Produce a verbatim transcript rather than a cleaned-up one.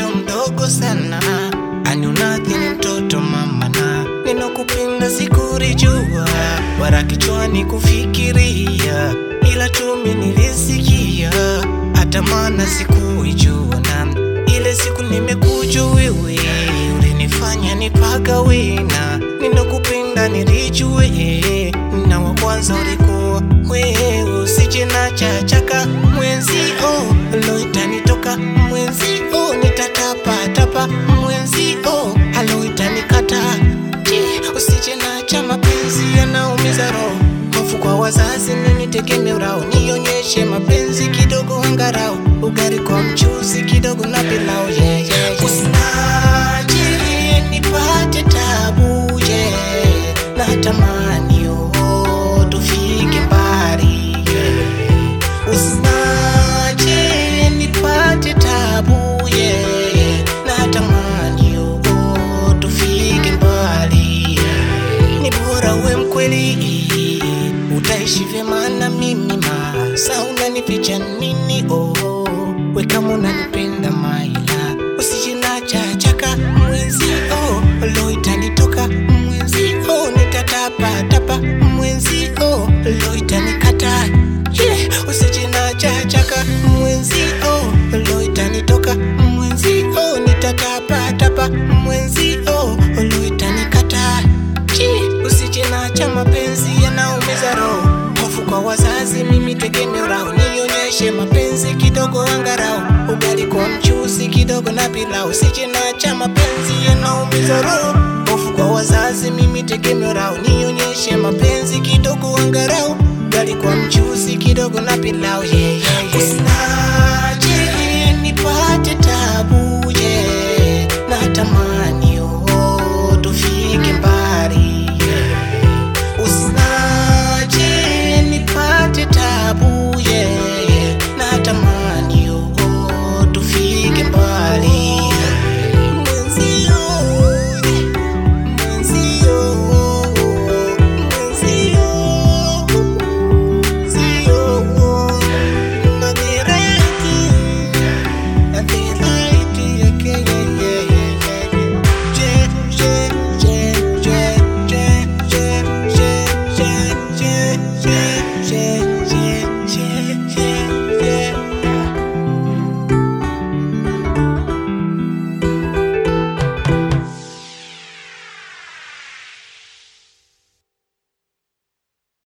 bado mdogo sana, aniunathi ni mtoto mama, na ninakupenda sikurijua, wala kichwani kufikiria, ila tumi nilisikia, hata maana sikuijua. Na ile siku nimekuja wewe, ulinifanya nipagawe, na ninakupenda nilijue, na wa kwanza ulikuwa wewe. Usije na chachaka mwenzi oh, lo itanitoka mwenzi oh, nitatapa tapa mwenzi oh, halo itanikata. Usije na cha mapenzi yanaumiza roho, hofu kwa wazazi nini tegemeurao, nionyeshe mapenzi kidogo angarau, ugali kwa mchuzi kidogo na pilau yeah, yeah, yeah. Usinaje nipate tabu yeah, natamani oh, tufike mbali yeah. Usinaje nipate tabu yeah, natamani oh, tufike mbali yeah. Ni bora uwe mkweli, utaishi vyema na mimi ma, sa unanificha nini oh, we kama unanipenda maila. Usije na chachaka mwenzi oh, lo itanitoka mwenzi oh, nitatapa tapa mwenzi oh, lo itanikata yeah. Usije na chachaka mwenzi oh, lo itanitoka mwenzi oh, nitatapa tapa mwenzi oh, lo itanikata yeah. Usije na cha mapenzi yanaumiza roho, hofu kwa wazazi mimi tegemeurao, nionyeshe mapenzi kidogo angarau, ugali kwa mchuzi kidogo na pilau. Usije na cha mapenzi yanaumiza roho, hofu kwa wazazi mimi tegemeurao, nionyeshe mapenzi kidogo angarau, ugali kwa mchuzi kidogo na pilau yeah, yeah, yeah.